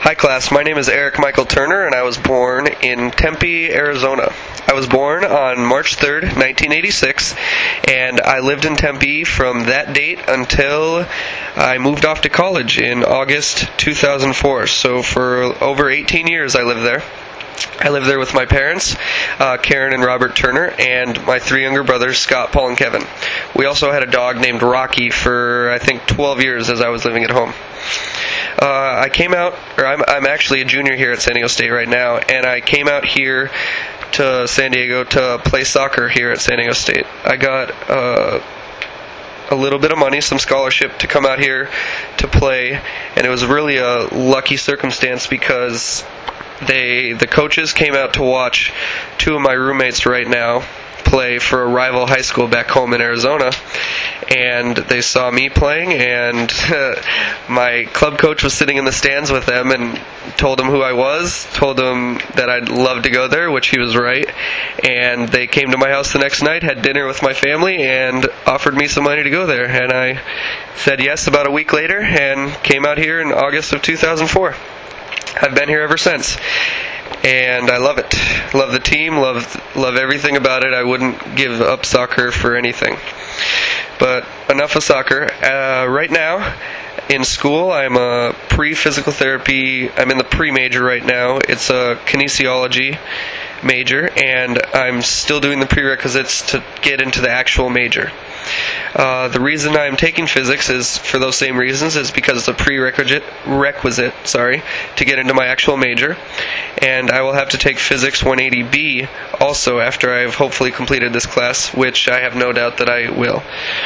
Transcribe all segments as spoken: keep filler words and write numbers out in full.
Hi class, my name is Eric Michael Turner and I was born in Tempe, Arizona. I was born on March third, nineteen eighty-six, and I lived in Tempe from that date until I moved off to college in August two thousand four. So for over eighteen years I lived there. I lived there with my parents, uh, Karen and Robert Turner, and my three younger brothers, Scott, Paul, and Kevin. We also had a dog named Rocky for, I think, twelve years as I was living at home. Uh, I came out, or I'm, I'm actually a junior here at San Diego State right now, and I came out here to San Diego to play soccer here at San Diego State. I got uh, a little bit of money, some scholarship to come out here to play, and it was really a lucky circumstance because they the coaches came out to watch two of my roommates right now play for a rival high school back home in Arizona, and they saw me playing, and uh, my club coach was sitting in the stands with them and told them who I was, told them that I'd love to go there, which he was right, and they came to my house the next night, had dinner with my family, and offered me some money to go there, and I said yes about a week later and came out here in August of two thousand four. I've been here ever since, and I love it. Love the team, love love everything about it. I wouldn't give up soccer for anything. But enough of soccer. Uh, right now, in school, I'm a pre-physical therapy. I'm in the pre-major right now. It's a kinesiology major, and I'm still doing the prerequisites to get into the actual major. Uh, the reason I'm taking physics is for those same reasons, is because it's a prerequisite requisite, sorry, to get into my actual major, and I will have to take Physics one eighty B also after I've hopefully completed this class, which I have no doubt that I will.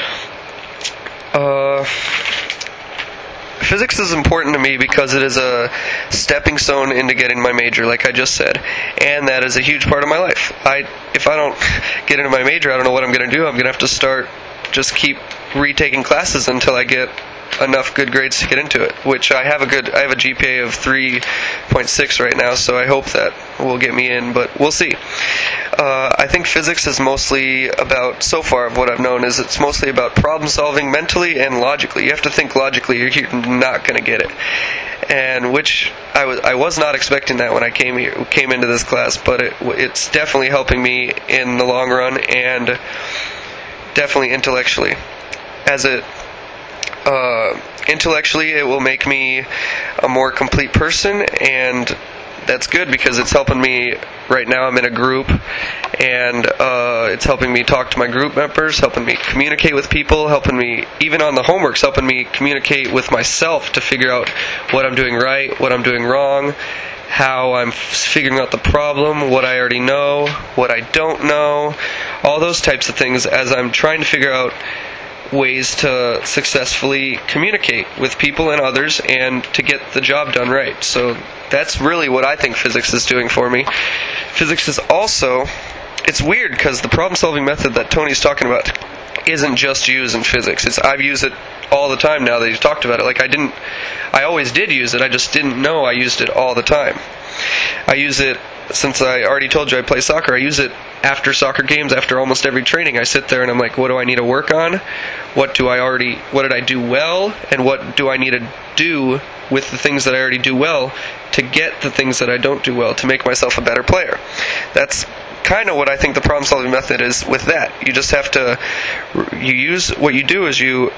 Uh, physics is important to me because it is a stepping stone into getting my major, like I just said, and that is a huge part of my life. I, if I don't get into my major, I don't know what I'm going to do. I'm going to have to start, just keep retaking classes until I get enough good grades to get into it, which I have a good, I have a G P A of three point six right now, so I hope that will get me in, but we'll see. Uh, I think physics is mostly about, so far of what I've known, is it's mostly about problem solving mentally and logically. You have to think logically or you're not going to get it. And which I was I was not expecting that when I came here came into this class, but it, it's definitely helping me in the long run and definitely intellectually. As it uh, intellectually, it will make me a more complete person, and that's good because it's helping me. Right now I'm in a group, and uh, it's helping me talk to my group members, helping me communicate with people, helping me, even on the homeworks, helping me communicate with myself to figure out what I'm doing right, what I'm doing wrong, how I'm figuring out the problem, what I already know, what I don't know, all those types of things as I'm trying to figure out ways to successfully communicate with people and others and to get the job done right. So that's really what I think physics is doing for me. Physics is also, it's weird because the problem-solving method that Tony's talking about isn't just used in physics. It's I've used it all the time now that he's talked about it. Like I didn't, I always did use it, I just didn't know I used it all the time. I use it, since I already told you I play soccer, I use it after soccer games, after almost every training. I sit there and I'm like, what do I need to work on? What do I already, what did I do well? And what do I need to do with the things that I already do well to get the things that I don't do well to make myself a better player? That's kind of what I think the problem-solving method is with that. You just have to, you use, what you do is you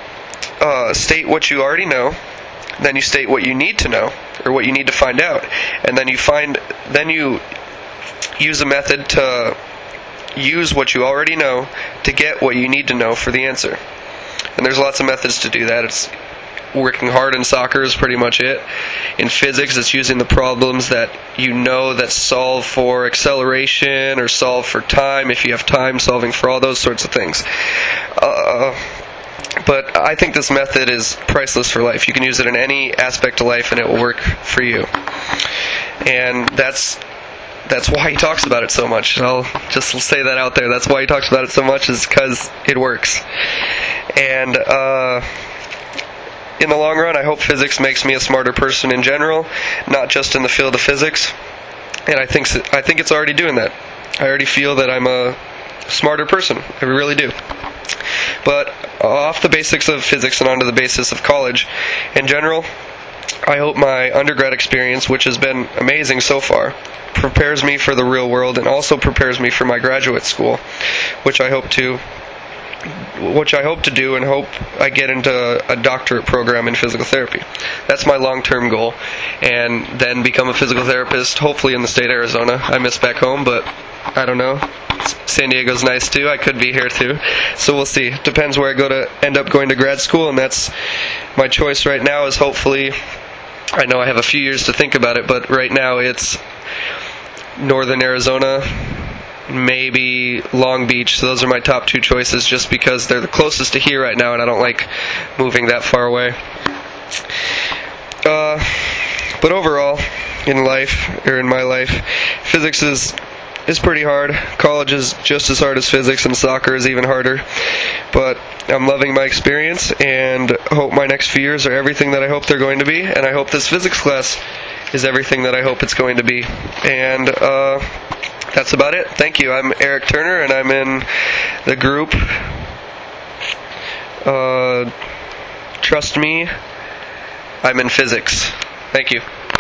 uh, state what you already know, then you state what you need to know, or what you need to find out, and then you find, then you use a method to use what you already know to get what you need to know for the answer. And there's lots of methods to do that. It's working hard in soccer is pretty much it. In physics, it's using the problems that you know that solve for acceleration or solve for time, if you have time, solving for all those sorts of things. Uh, But I think this method is priceless for life. You can use it in any aspect of life and it will work for you. And that's that's why he talks about it so much. I'll just say that out there. That's why he talks about it so much, is because it works. And uh, in the long run, I hope physics makes me a smarter person in general, not just in the field of physics. And I think I think it's already doing that. I already feel that I'm a smarter person. I really do. But off the basics of physics and onto the basis of college in general, I hope my undergrad experience, which has been amazing so far, prepares me for the real world and also prepares me for my graduate school, which I hope to which I hope to do and hope I get into a doctorate program in physical therapy. That's my long-term goal, and then become a physical therapist, hopefully in the state of Arizona. I miss back home, but I don't know. San Diego's nice too. I could be here too. So we'll see. Depends where I go to end up going to grad school, and that's my choice right now is hopefully, I know I have a few years to think about it, but right now it's Northern Arizona, maybe Long Beach. So those are my top two choices just because they're the closest to here right now, and I don't like moving that far away. Uh, but overall, in life, or in my life, physics is is pretty hard. College is just as hard as physics, and soccer is even harder. But I'm loving my experience, and hope my next few years are everything that I hope they're going to be, and I hope this physics class is everything that I hope it's going to be. And uh, that's about it. Thank you. I'm Eric Turner, and I'm in the group uh, Trust Me, I'm in Physics. Thank you.